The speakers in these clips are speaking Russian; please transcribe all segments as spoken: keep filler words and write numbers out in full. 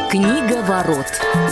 Книга ворот.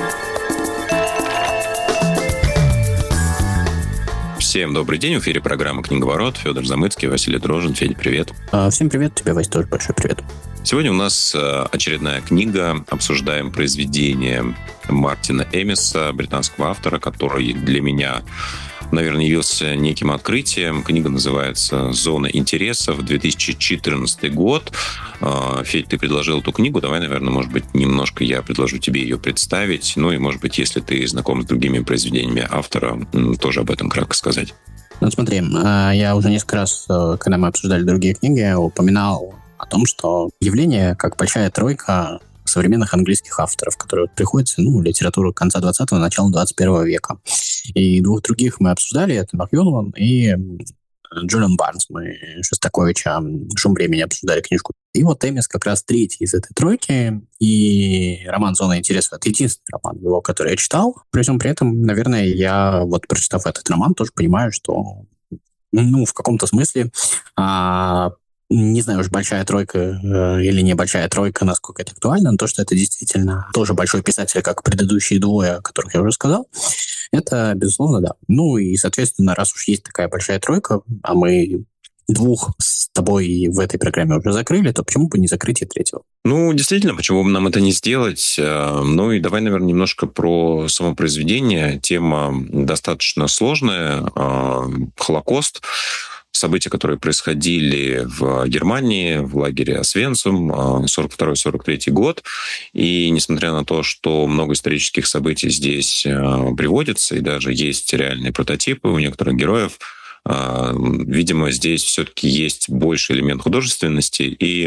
Всем добрый день. В эфире программа «Книга ворот». Федор Замыцкий, Василий Дрожжин. Федя, привет. Всем привет. Тебе, Вась, тоже большой привет. Сегодня у нас очередная книга. Обсуждаем произведение Мартина Эмиса, британского автора, который для меня, наверное, явился неким открытием. Книга называется «Зона интересов», две тысячи четырнадцатый год. Федь, ты предложил эту книгу. Давай, наверное, может быть, немножко я предложу тебе ее представить. Ну и, может быть, если ты знаком с другими произведениями автора, тоже об этом кратко сказать. Ну, смотри, я уже несколько раз, когда мы обсуждали другие книги, упоминал о том, что явление как большая тройка современных английских авторов, которые приходится, ну, литературу конца двадцатого, начала двадцать первого века. И двух других мы обсуждали, это Макмиллан и Джулиан Барнс. Мы Шостаковича «Шум времени» обсуждали книжку. И вот Эмис как раз третий из этой тройки, и роман «Зона интересов» — это единственный роман его, который я читал. При всем при этом, наверное, я, вот прочитав этот роман, тоже понимаю, что, ну, в каком-то смысле а, не знаю уж, большая тройка э, или небольшая тройка, насколько это актуально, но то, что это действительно тоже большой писатель, как предыдущие двое, о которых я уже сказал, это, безусловно, да. Ну и, соответственно, раз уж есть такая большая тройка, а мы двух с тобой в этой программе уже закрыли, то почему бы не закрыть и третьего? Ну, действительно, почему бы нам это не сделать? Ну и давай, наверное, немножко про само произведение. Тема достаточно сложная. Холокост. События, которые происходили в Германии, в лагере Освенцим, сорок второй сорок третий год. И несмотря на то, что много исторических событий здесь приводится, и даже есть реальные прототипы у некоторых героев, видимо, здесь все-таки есть больше элемент художественности. И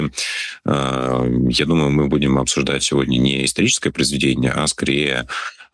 я думаю, мы будем обсуждать сегодня не историческое произведение, а скорее,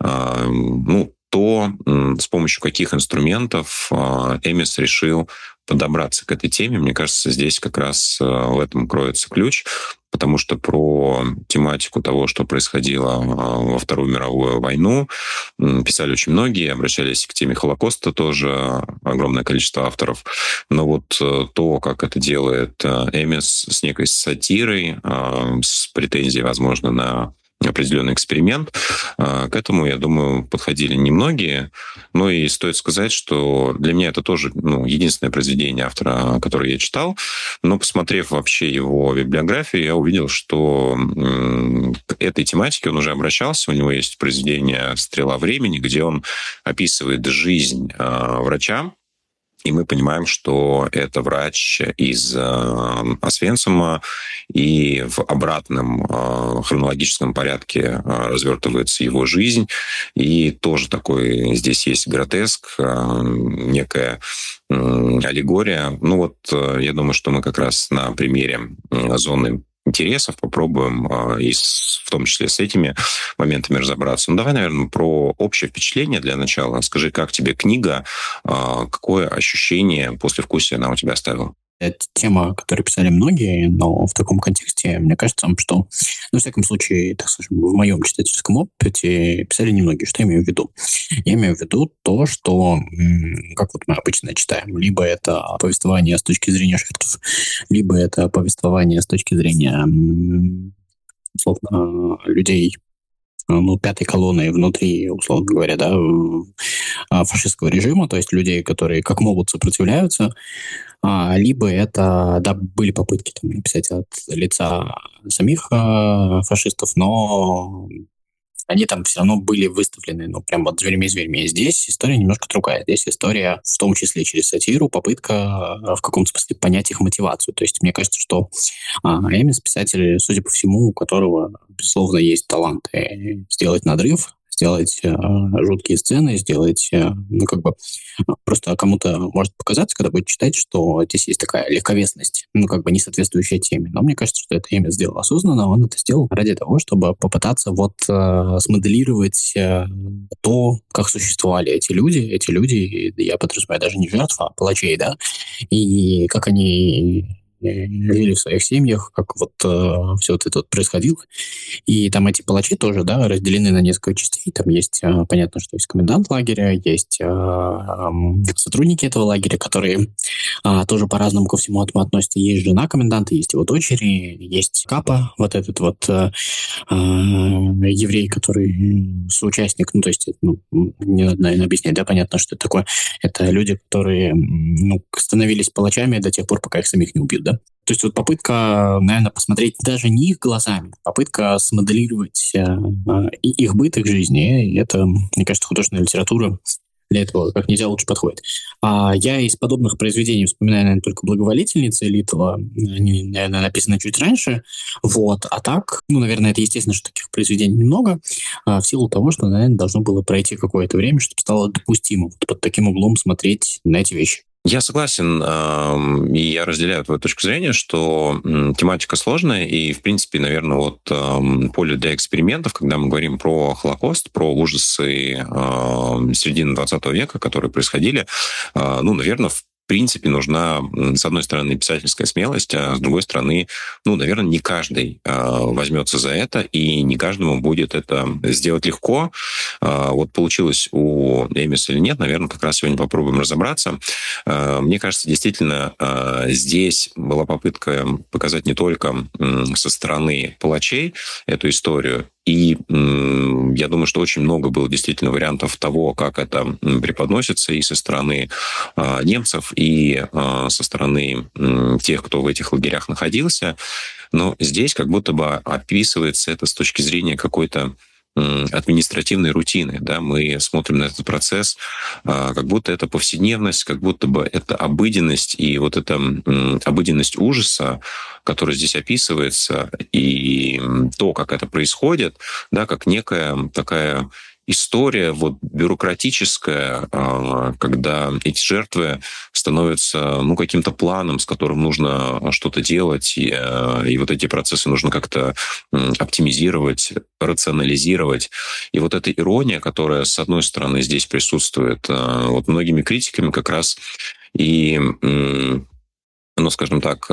ну, то, с помощью каких инструментов Эмис решил подобраться к этой теме. Мне кажется, здесь как раз в этом кроется ключ, потому что про тематику того, что происходило во Вторую мировую войну, писали очень многие, обращались к теме Холокоста тоже огромное количество авторов. Но вот то, как это делает Эмис с некой сатирой, с претензией, возможно, на определенный эксперимент. К этому, я думаю, подходили немногие. Ну и стоит сказать, что для меня это тоже, ну, единственное произведение автора, которое я читал. Но, посмотрев вообще его библиографию, я увидел, что к этой тематике он уже обращался. У него есть произведение «Стрела времени», где он описывает жизнь врача. И мы понимаем, что это врач из э, Освенцима, и в обратном э, хронологическом порядке э, развертывается его жизнь. И тоже такой здесь есть гротеск, э, некая э, аллегория. Ну вот, э, я думаю, что мы как раз на примере э, зоны интересов попробуем, и в том числе с этими моментами разобраться. Ну, давай, наверное, про общее впечатление для начала. Скажи, как тебе книга, какое ощущение, послевкусие она у тебя оставила? Это тема, которую писали многие, но в таком контексте, мне кажется, что, ну, во всяком случае, так скажем, в моем читательском опыте писали немногие. Что я имею в виду? Я имею в виду то, что, как вот мы обычно читаем, либо это повествование с точки зрения жертв, либо это повествование с точки зрения, условно, людей, ну, пятой колонны внутри, условно говоря, да, фашистского режима, то есть людей, которые как могут сопротивляются, а, либо это, да, были попытки там написать от лица самих а, фашистов, но они там все равно были выставлены, ну, прям вот зверями-зверями. Здесь история немножко другая. Здесь история, в том числе через сатиру, попытка в каком-то смысле понять их мотивацию. То есть мне кажется, что а, Эмис писатель, судя по всему, у которого, безусловно, есть талант сделать надрыв, сделать э, жуткие сцены, сделать, э, ну, как бы, просто кому-то может показаться, когда будет читать, что здесь есть такая легковесность, ну, как бы не соответствующая теме. Но мне кажется, что это имя сделал осознанно, он это сделал ради того, чтобы попытаться вот э, смоделировать э, то, как существовали эти люди, эти люди, я подразумеваю, даже не жертв, а палачей, да, и как они жили в своих семьях, как вот э, все вот это вот происходило. И там эти палачи тоже, да, разделены на несколько частей. Там есть, э, понятно, что есть комендант лагеря, есть э, м, сотрудники этого лагеря, которые а, тоже по-разному ко всему этому относятся. Есть жена коменданта, есть его дочери, есть Капа, вот этот вот э, э, еврей, который соучастник, ну, то есть, ну, не надо, наверное, объяснять, да, понятно, что это такое. Это люди, которые, м, ну, становились палачами до тех пор, пока их самих не убьют, да. То есть вот попытка, наверное, посмотреть даже не их глазами, попытка смоделировать э, э, и их быт, их жизни, и это, мне кажется, художественная литература для этого как нельзя лучше подходит. А я из подобных произведений вспоминаю, наверное, только «Благоволительница» Литова. Они, наверное, написаны чуть раньше. Вот. А так, ну, наверное, это естественно, что таких произведений немного, а, в силу того, что, наверное, должно было пройти какое-то время, чтобы стало допустимо вот под таким углом смотреть на эти вещи. Я согласен, эм, и я разделяю твою точку зрения, что м, тематика сложная, и, в принципе, наверное, вот эм, поле для экспериментов, когда мы говорим про Холокост, про ужасы эм, середины двадцатого века, которые происходили, э, ну, наверное, в принципе, нужна, м, с одной стороны, писательская смелость, а с другой стороны, ну, наверное, не каждый э, возьмется за это, и не каждому будет это сделать легко. Э, вот получилось у Эмиса или нет, наверное, как раз сегодня попробуем разобраться. Э, Мне кажется, действительно, э, здесь была попытка показать не только м, со стороны палачей эту историю, и м, я думаю, что очень много было действительно вариантов того, как это м, преподносится и со стороны э, немцев, и э, со стороны м, тех, кто в этих лагерях находился. Но здесь как будто бы описывается это с точки зрения какой-то м, административной рутины. Да? Мы смотрим на этот процесс, а, как будто это повседневность, как будто бы это обыденность, и вот эта м, обыденность ужаса, которая здесь описывается, и м, то, как это происходит, да, как некая такая история вот бюрократическая, а, когда эти жертвы становятся ну, каким-то планом, с которым нужно что-то делать, и, э, и вот эти процессы нужно как-то м, оптимизировать, рационализировать. И вот эта ирония, которая, с одной стороны, здесь присутствует, э, вот многими критиками как раз и м, ну, скажем так,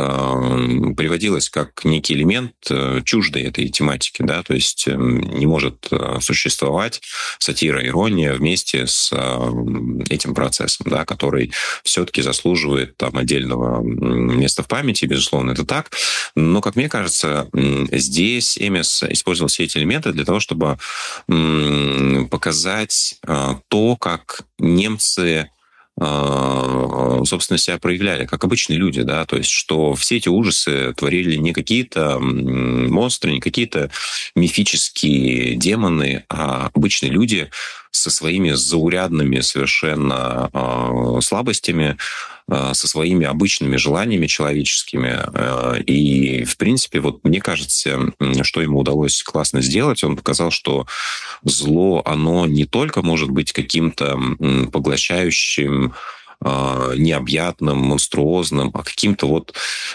э, приводилось как некий элемент э, чуждой этой тематики, да, то есть э, не может э, существовать сатира, ирония вместе с э, этим процессом, да, который все-таки заслуживает там отдельного м, места в памяти, безусловно, это так. Но, как мне кажется, м, здесь Эмис использовал все эти элементы для того, чтобы м, показать э, то, как немцы а, собственно, себя проявляли, как обычные люди, да, то есть, что все эти ужасы творили не какие-то м, монстры, не какие-то мифические демоны, а обычные люди со своими заурядными совершенно а, слабостями, а, со своими обычными желаниями человеческими. А, И, в принципе, вот мне кажется, м, что ему удалось классно сделать, он показал, что зло, оно не только может быть каким-то м, поглощающим, а, необъятным, монструозным, а каким-то вот,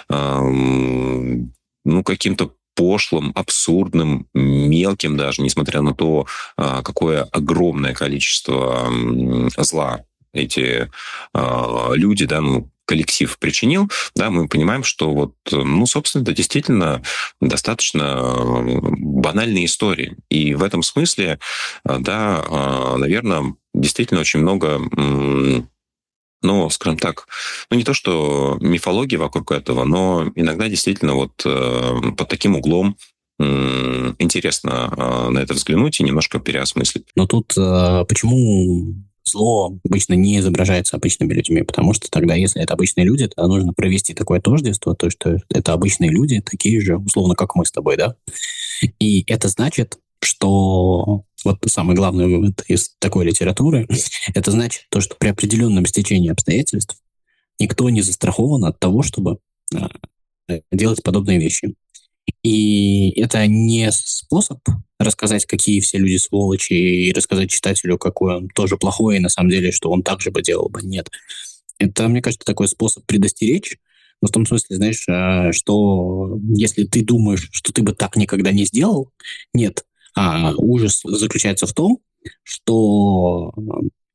ам, ну, каким-то пошлым, абсурдным, мелким даже, несмотря на то, а, какое огромное количество м, зла эти а, люди, да, ну, коллектив причинил, да, мы понимаем, что вот, ну, собственно, это действительно достаточно банальные истории. И в этом смысле, а, да, наверное, действительно очень много, м, ну, скажем так, ну, не то что мифологии вокруг этого, но иногда действительно вот э, под таким углом м, интересно э, на это взглянуть и немножко переосмыслить. Но тут э, почему зло обычно не изображается обычными людьми? Потому что тогда, если это обычные люди, то нужно провести такое тождество, то, что это обычные люди, такие же, условно, как мы с тобой, да? И это значит, что вот самый главный вывод из такой литературы, это значит то, что при определенном стечении обстоятельств никто не застрахован от того, чтобы а, делать подобные вещи. И это не способ рассказать, какие все люди сволочи, и рассказать читателю, какой он тоже плохой, и на самом деле, что он так же бы делал бы. Нет. Это, мне кажется, такой способ предостеречь, но в том смысле, знаешь, а, что если ты думаешь, что ты бы так никогда не сделал, нет. А ужас заключается в том, что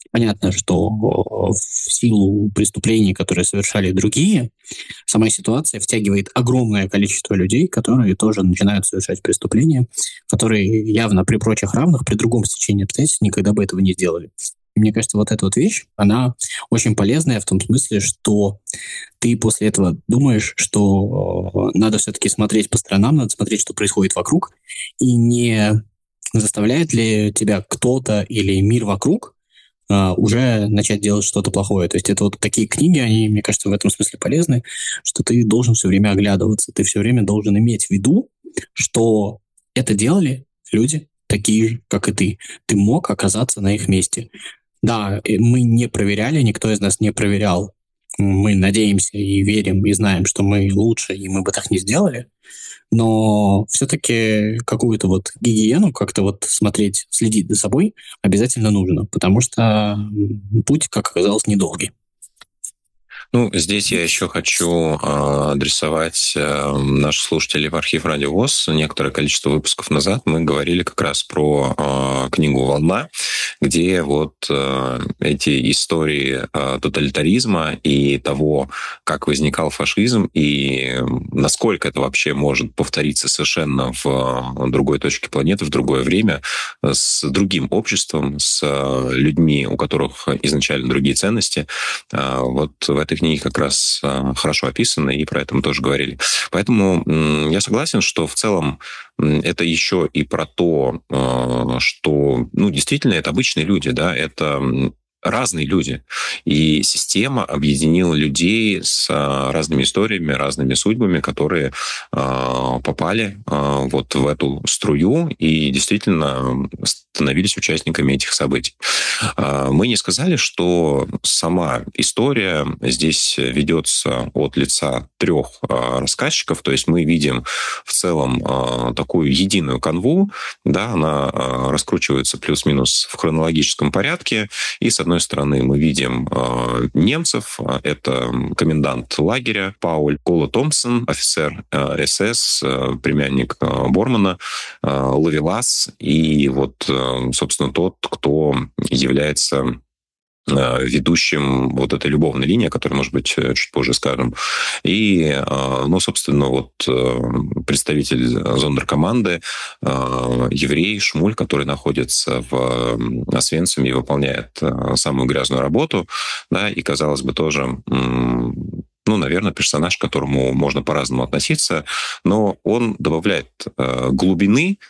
Понятно, что в силу преступлений, которые совершали другие, сама ситуация втягивает огромное количество людей, которые тоже начинают совершать преступления, которые явно при прочих равных, при другом стечении обстоятельств никогда бы этого не сделали. И мне кажется, вот эта вот вещь, она очень полезная в том смысле, что ты после этого думаешь, что э, надо все-таки смотреть по сторонам, надо смотреть, что происходит вокруг, и не заставляет ли тебя кто-то или мир вокруг а, уже начать делать что-то плохое. То есть это вот такие книги, они, мне кажется, в этом смысле полезны, что ты должен все время оглядываться, ты все время должен иметь в виду, что это делали люди такие же, как и ты. Ты мог оказаться на их месте. Да, э, мы не проверяли, никто из нас не проверял. Мы надеемся и верим, и знаем, что мы лучше, и мы бы так не сделали. Но все-таки какую-то вот гигиену, как-то вот смотреть, следить за собой обязательно нужно, потому что м, путь, как оказалось, недолгий. Ну, здесь я еще хочу э, адресовать э, наших слушателей в архив Радио ВОС. Некоторое количество выпусков назад мы говорили как раз про э, книгу «Волна», где вот э, эти истории э, тоталитаризма и того, как возникал фашизм, и насколько это вообще может повториться совершенно в другой точке планеты, в другое время, с другим обществом, с людьми, у которых изначально другие ценности. Э, вот в этой книги как раз э, хорошо описаны, и про это мы тоже говорили. Поэтому м, я согласен, что в целом м, это еще и про то, э, что, ну, действительно, это обычные люди, да, это м, разные люди. И система объединила людей с а, разными историями, разными судьбами, которые а, попали а, вот в эту струю и действительно становились участниками этих событий. А, Мы не сказали, что сама история здесь ведется от лица трех а, рассказчиков, то есть мы видим в целом а, такую единую канву, да, она а, раскручивается плюс-минус в хронологическом порядке, и, с одной стороны, мы видим э, немцев, это комендант лагеря Пауль Кола Томпсон, офицер э, СС, э, племянник э, Бормана, э, Ловелас, и вот, э, собственно, тот, кто является ведущим вот этой любовной линии, о которой, может быть, чуть позже скажем. И, ну, собственно, вот представитель зондеркоманды, еврей Шмуль, который находится в Освенциме и выполняет самую грязную работу, да, и, казалось бы, тоже ну, наверное, персонаж, к которому можно по-разному относиться, но он добавляет глубины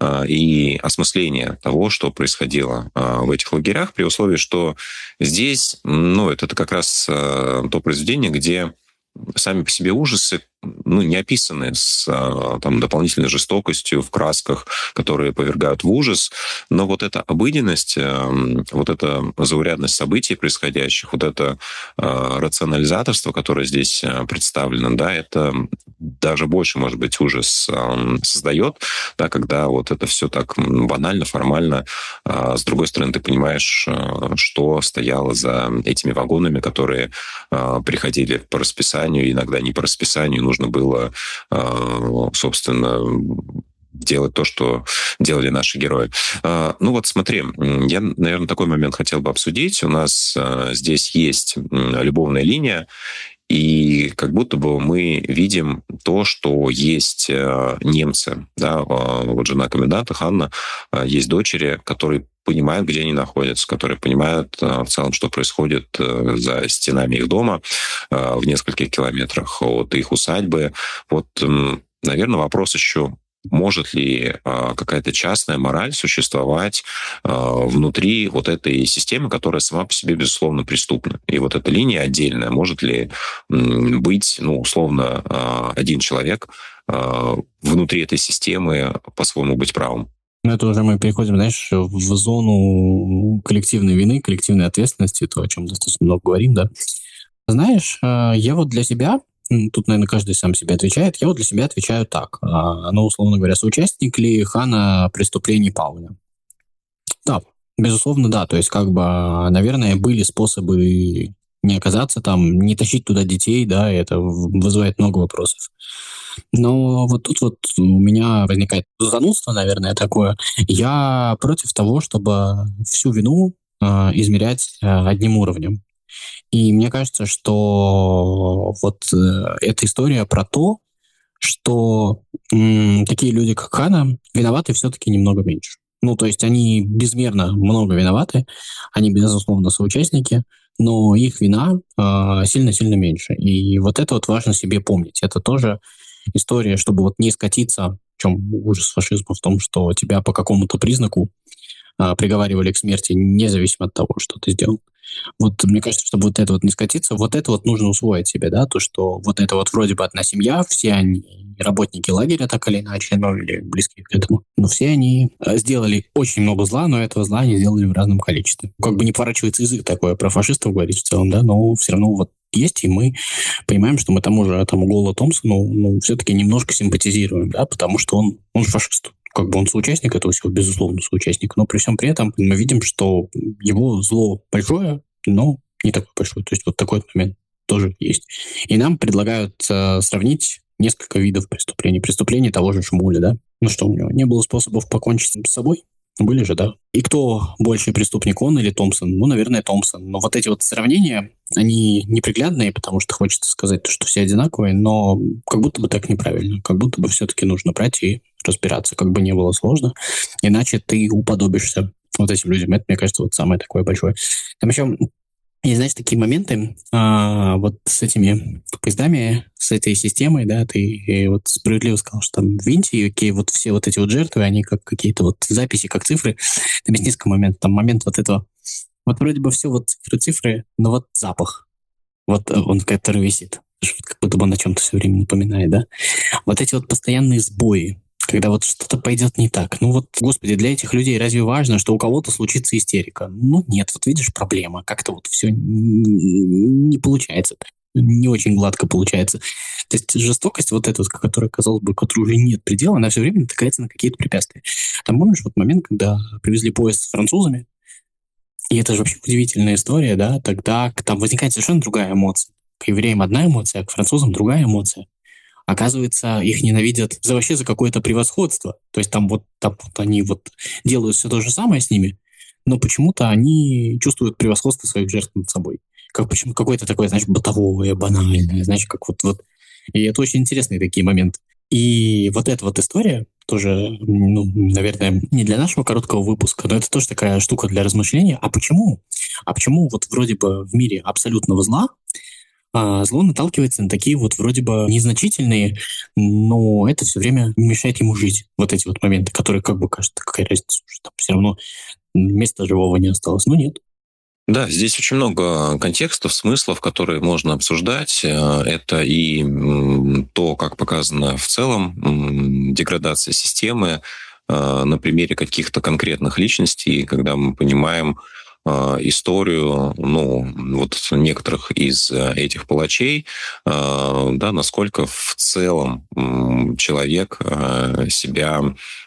и осмысление того, что происходило в этих лагерях, при условии, что здесь, ну, это как раз то произведение, где сами по себе ужасы, ну, не описаны с там, дополнительной жестокостью в красках, которые повергают в ужас, но вот эта обыденность, вот эта заурядность событий происходящих, вот это рационализаторство, которое здесь представлено, да, это даже больше, может быть, ужас создает, да, когда вот это все так банально, формально. А с другой стороны, ты понимаешь, что стояло за этими вагонами, которые приходили по расписанию, иногда не по расписанию, нужно было, собственно, делать то, что делали наши герои. Ну вот смотри, я, наверное, такой момент хотел бы обсудить. У нас здесь есть любовная линия, и как будто бы мы видим то, что есть немцы. Да? Вот жена коменданта Ханна, есть дочери, которые понимают, где они находятся, которые понимают в целом, что происходит за стенами их дома в нескольких километрах от их усадьбы. Вот, наверное, вопрос еще: может ли какая-то частная мораль существовать внутри вот этой системы, которая сама по себе, безусловно, преступна? И вот эта линия отдельная, может ли быть, ну, условно, один человек внутри этой системы по-своему быть правым? Ну, это уже мы переходим, знаешь, в зону коллективной вины, коллективной ответственности, то, о чем достаточно много говорим, да. Знаешь, я вот для себя, тут, наверное, каждый сам себе отвечает, я вот для себя отвечаю так. Ну, условно говоря, соучастник ли Хана преступлений Пауля? Да, безусловно, да. То есть, как бы, наверное, были способы не оказаться там, не тащить туда детей, да, и это вызывает много вопросов. Но вот тут вот у меня возникает занудство, наверное, такое. Я против того, чтобы всю вину э, измерять э, одним уровнем. И мне кажется, что вот э, эта история про то, что м, такие люди, как Хана, виноваты все-таки немного меньше. Ну, то есть они безмерно много виноваты, они, безусловно, соучастники, но их вина а, сильно-сильно меньше. И вот это вот важно себе помнить. Это тоже история, чтобы вот не скатиться, в чем ужас фашизма, в том, что тебя по какому-то признаку а, приговаривали к смерти, независимо от того, что ты сделал. Вот мне кажется, чтобы вот это вот не скатиться, вот это вот нужно усвоить себе, да, то, что вот это вот вроде бы одна семья, все они работники лагеря, так или иначе, ну, или близкие к этому, но все они э, сделали очень много зла, но этого зла они сделали в разном количестве. Как бы не поворачивается язык такое про фашистов говорить в целом, да, но все равно вот есть, и мы понимаем, что мы тому же, тому Голу Томпсону, ну, все-таки немножко симпатизируем, да, потому что он, он фашист. Как бы он соучастник этого всего, безусловно, соучастник, но при всем при этом мы видим, что его зло большое, но не такой большой. То есть вот такой момент тоже есть. И нам предлагают э, сравнить несколько видов преступлений. Преступлений того же Шмуля, да? Ну что, у него не было способов покончить с собой? Были же, да. И кто больший преступник, он или Томпсон? Ну, наверное, Томпсон. Но вот эти вот сравнения, они неприглядные, потому что хочется сказать, то, что все одинаковые, но как будто бы так неправильно. Как будто бы все-таки нужно брать и разбираться, как бы не было сложно. Иначе ты уподобишься вот этим людям. Это, мне кажется, вот самое такое большое. Там еще есть, знаешь, такие моменты а, вот с этими поездами, с этой системой, да, ты э, вот справедливо сказал, что там в Индии, окей, вот все вот эти вот жертвы, они как какие-то вот записи, как цифры. Там есть несколько моментов. Там момент вот этого, вот вроде бы все вот цифры-цифры, но вот запах, вот э, он, который висит, как будто бы он о чем-то все время напоминает, да. Вот эти вот постоянные сбои, когда вот что-то пойдет не так. Ну вот, господи, для этих людей разве важно, что у кого-то случится истерика? Ну нет, вот видишь, проблема. Как-то вот все не получается. Не очень гладко получается. То есть жестокость вот эта, вот, которая, казалось бы, которой уже нет предела, она все время натыкается на какие-то препятствия. Там помнишь вот момент, когда привезли поезд с французами, и это же вообще удивительная история, да, тогда там возникает совершенно другая эмоция. К евреям одна эмоция, а к французам другая эмоция. Оказывается, их ненавидят за вообще за какое-то превосходство. То есть там вот, там вот они вот делают все то же самое с ними, но почему-то они чувствуют превосходство своих жертв над собой. Как почему какое-то такое, знаешь, бытовое, банальное, знаешь, как вот, вот. И это очень интересные такие моменты. И вот эта вот история тоже, ну, наверное, не для нашего короткого выпуска, но это тоже такая штука для размышления. А почему? А почему вот вроде бы в мире абсолютного зла а зло наталкивается на такие вот вроде бы незначительные, но это все время мешает ему жить. Вот эти вот моменты, которые как бы кажется, какая разница, что там все равно места живого не осталось. Но нет. Да, здесь очень много контекстов, смыслов, которые можно обсуждать. Э, Это и м, то, как показана в целом м, деградация системы э, на примере каких-то конкретных личностей, когда мы понимаем э, историю, ну, вот некоторых из э, этих палачей, э, да, насколько в целом м, человек э, себя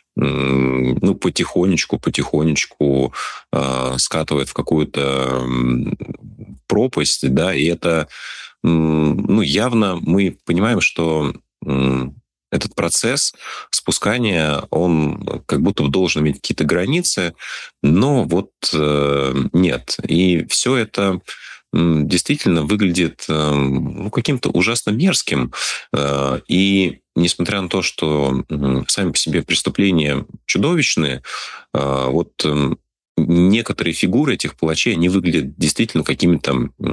м, ну, потихонечку, потихонечку э, скатывает в какую-то м, пропасть, да, и это, м, ну, явно мы понимаем, что м, этот процесс спускания, он как будто бы должен иметь какие-то границы, но вот э, нет. И все это м, действительно выглядит э, ну, каким-то ужасно мерзким. Э, И несмотря на то, что м, сами по себе преступления чудовищные, э, вот м, некоторые фигуры этих палачей, они выглядят действительно какими-то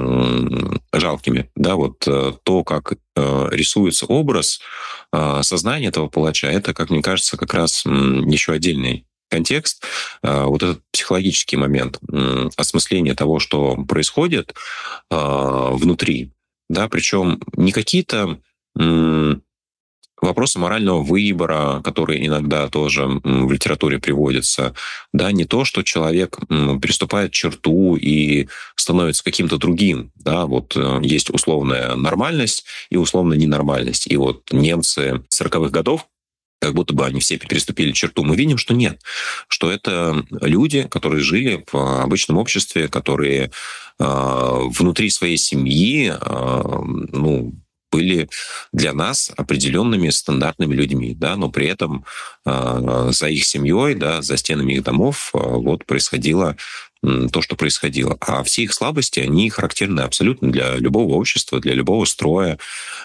м, жалкими. Да, вот э, то, как э, рисуется образ э, сознания этого палача, это, как мне кажется, как раз м, еще отдельный контекст, э, вот этот психологический момент, м, осмысление того, что происходит э, внутри, да, причем не какие-то м, вопросы морального выбора, которые иногда тоже м, в литературе приводятся, да, не то, что человек м, переступает черту и становится каким-то другим, да, вот э, есть условная нормальность и условная ненормальность. И вот немцы сороковых годов, как будто бы они все переступили черту. Мы видим, что нет, что это люди, которые жили в обычном обществе, которые э, внутри своей семьи, э, ну, были для нас определенными стандартными людьми, да, но при этом э, за их семьей, да, за стенами их домов э, вот происходило то, что происходило. А все их слабости, они характерны абсолютно для любого общества, для любого строя.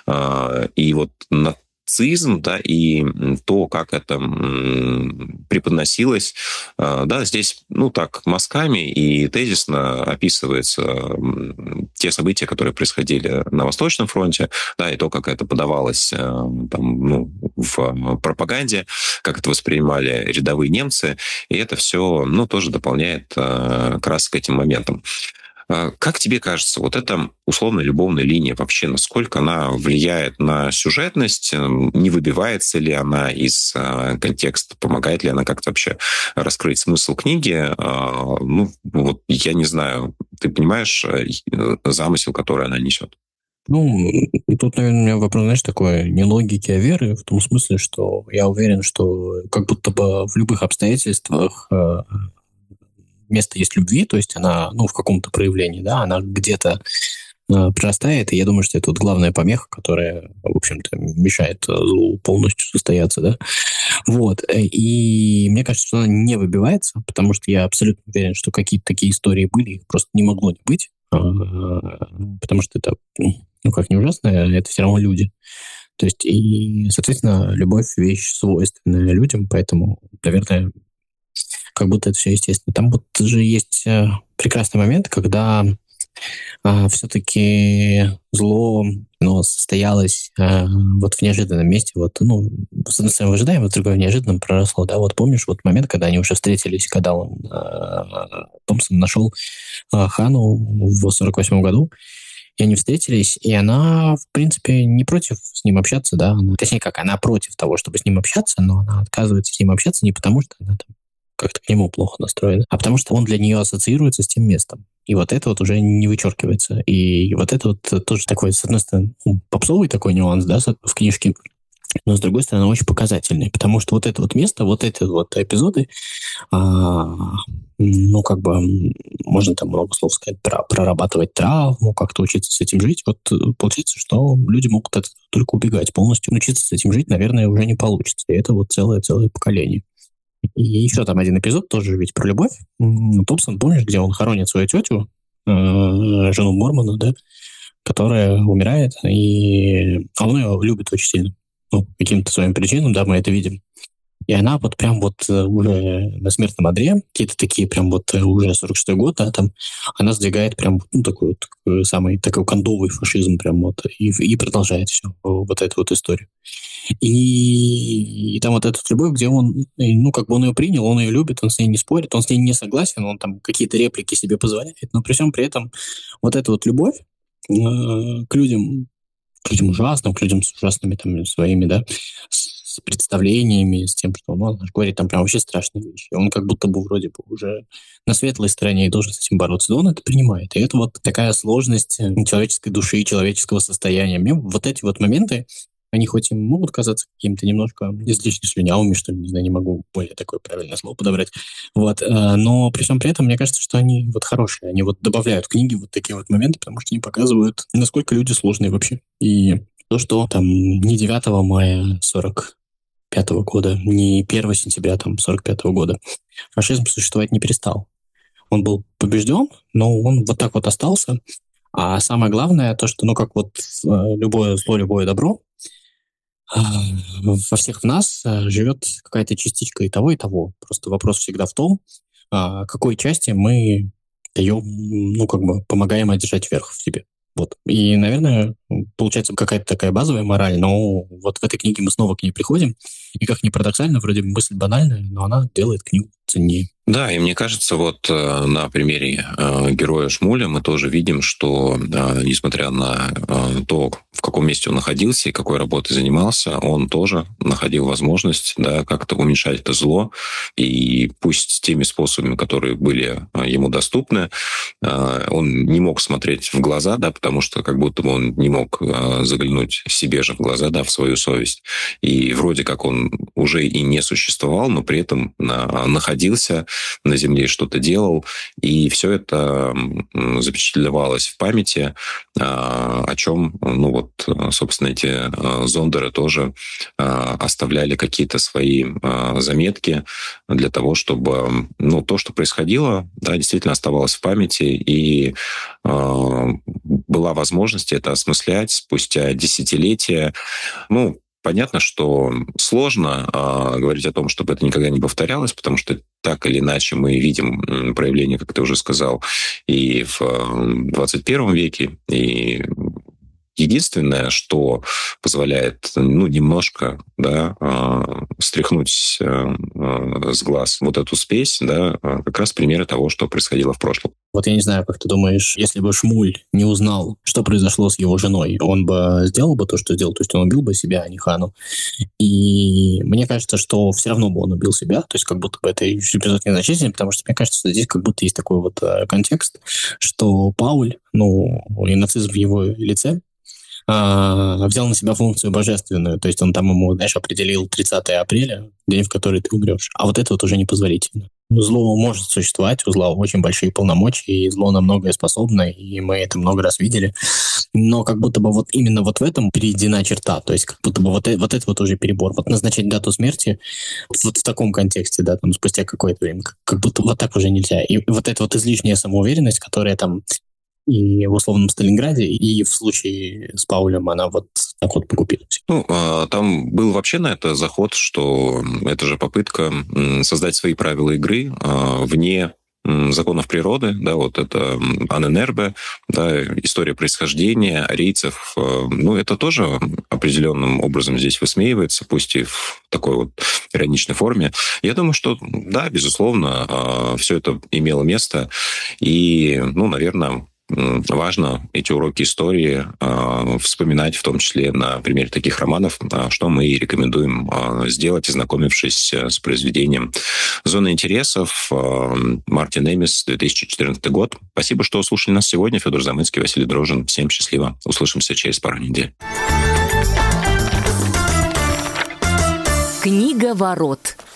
И вот нацизм, да, и то, как это преподносилось, да, здесь, ну, так, мазками и тезисно описывается те события, которые происходили на Восточном фронте, да, и то, как это подавалось там, ну, в пропаганде, как это воспринимали рядовые немцы, и это все, ну, тоже дополняет красок этим моментам. Как тебе кажется, вот эта условная любовная линия вообще, насколько она влияет на сюжетность? Не выбивается ли она из контекста? Помогает ли она как-то вообще раскрыть смысл книги? Ну, вот я не знаю, ты понимаешь замысел, который она несет? Ну, тут, наверное, у меня вопрос, знаешь, такой, не логики, а веры, в том смысле, что я уверен, что как будто бы в любых обстоятельствах место есть любви, то есть она, ну, в каком-то проявлении, да, она где-то э, прирастает, и я думаю, что это вот главная помеха, которая, в общем-то, мешает злу полностью состояться, да. Вот, и мне кажется, что она не выбивается, потому что я абсолютно уверен, что какие-то такие истории были, их просто не могло не быть, э, потому что это, ну, как не ужасно, это все равно люди. То есть, и, соответственно, любовь — вещь свойственная людям, поэтому, наверное, как будто это все естественно. Там вот же есть э, прекрасный момент, когда э, все-таки зло, но состоялось э, вот в неожиданном месте. Вот, ну, с одной стороны, в ожидаемом, с другой в неожиданном проросло. Да, вот помнишь вот момент, когда они уже встретились, когда он, э, Томпсон нашел э, Хану в сорок восьмом году, и они встретились, и она, в принципе, не против с ним общаться, да, она, точнее как, она против того, чтобы с ним общаться, но она отказывается с ним общаться не потому, что она там как-то к нему плохо настроена, а потому что он для нее ассоциируется с тем местом. И вот это вот уже не вычеркивается. И вот это вот тоже такой, с одной стороны, попсовый такой нюанс, да, в книжке, но, с другой стороны, очень показательный, потому что вот это вот место, вот эти вот эпизоды, а, ну, как бы, можно там много слов сказать, про, прорабатывать травму, как-то учиться с этим жить. Вот получается, что люди могут от этого только убегать полностью. Учиться с этим жить, наверное, уже не получится. И это вот целое-целое поколение. И еще там один эпизод, тоже ведь про любовь. Томпсон, помнишь, где он хоронит свою тетю, э, жену Мормона, да, которая умирает, и он ее любит очень сильно. Ну, по каким-то своим причинам, да, мы это видим. И она вот прям вот уже на смертном одре, какие-то такие прям вот уже сорок шестой год, да, там, она сдвигает прям, ну, такой вот самый такой кондовый фашизм прям вот, и, и продолжает все, вот эту вот историю. И, и там вот эта любовь, где он, ну, как бы он ее принял, он ее любит, он с ней не спорит, он с ней не согласен, он там какие-то реплики себе позволяет, но при всем при этом вот эта вот любовь э, к людям, к людям ужасным, к людям с ужасными там своими, да, с представлениями, с тем, что, ну, говорит там прям вообще страшные вещи. Он как будто бы вроде бы уже на светлой стороне и должен с этим бороться. Но он это принимает. И это вот такая сложность человеческой души, человеческого состояния. Мне вот эти вот моменты, они хоть и могут казаться какими-то немножко излишне слюнявыми, что ли, не знаю, не могу более такое правильное слово подобрать. Вот. Но при всем при этом, мне кажется, что они вот хорошие. Они вот добавляют в книги вот такие вот моменты, потому что они показывают, насколько люди сложные вообще. И то, что там не девятого мая сорок пятого года, не первого сентября там сорок пятого года фашизм существовать не перестал. Он был побежден, но он вот так вот остался. А самое главное, то, что, ну, как вот любое зло, любое добро, во всех в нас живет какая-то частичка и того, и того. Просто вопрос всегда в том, какой части мы даем, ну, как бы помогаем одержать верх в себе. Вот. И, наверное, получается какая-то такая базовая мораль, но вот в этой книге мы снова к ней приходим, и как ни парадоксально, вроде бы мысль банальная, но она делает книгу ценнее. Да, и мне кажется, вот на примере э, героя Шмуля мы тоже видим, что э, несмотря на э, то, в каком месте он находился и какой работой занимался, он тоже находил возможность, да, как-то уменьшать это зло, и пусть теми способами, которые были ему доступны, э, он не мог смотреть в глаза, да, потому что как будто бы он не мог э, заглянуть себе же в глаза, да, в свою совесть. И вроде как он он уже и не существовал, но при этом находился на Земле, что-то делал, и все это запечатлевалось в памяти, о чем, ну вот, собственно, эти зондеры тоже оставляли какие-то свои заметки для того, чтобы, ну, то, что происходило, да, действительно оставалось в памяти, и была возможность это осмыслять спустя десятилетия. Ну, понятно, что сложно э, говорить о том, чтобы это никогда не повторялось, потому что так или иначе мы видим проявление, как ты уже сказал, и в двадцать первом веке, и единственное, что позволяет, ну, немножко, да, э, стряхнуть э, с глаз вот эту спесь, да, как раз примеры того, что происходило в прошлом. Вот я не знаю, как ты думаешь, если бы Шмуль не узнал, что произошло с его женой, он бы сделал бы то, что сделал, то есть он убил бы себя, а не Хану. И мне кажется, что все равно бы он убил себя, то есть как будто бы это эпизод незначительный, потому что мне кажется, что здесь как будто есть такой вот э, контекст, что Пауль, ну, и нацизм в его лице, Uh, взял на себя функцию божественную, то есть он там ему, знаешь, определил тридцатое апреля, день, в который ты умрешь. А вот это вот уже непозволительно. Зло может существовать, у зла очень большие полномочия, и зло на многое способно, и мы это много раз видели. Но как будто бы вот именно вот в этом перейдена черта, то есть как будто бы вот, это, вот это вот уже перебор. Вот назначать дату смерти вот в таком контексте, да, там спустя какое-то время, как, как будто вот так уже нельзя. И вот эта вот излишняя самоуверенность, которая там и в условном Сталинграде, и в случае с Паулем она вот так вот покупилась. Ну, там был вообще на это заход, что это же попытка создать свои правила игры вне законов природы, да, вот это Анненербе, да, история происхождения арийцев, ну, это тоже определенным образом здесь высмеивается, пусть и в такой вот ироничной форме. Я думаю, что, да, безусловно, все это имело место, и, ну, наверное, важно эти уроки истории э, вспоминать, в том числе на примере таких романов, э, что мы и рекомендуем э, сделать, ознакомившись с произведением «Зона интересов», э, Мартин Эмис, две тысячи четырнадцатый год. Спасибо, что слушали нас сегодня. Федор Замыцкий, Василий Дрожжин. Всем счастливо. Услышимся через пару недель. Книга ворот.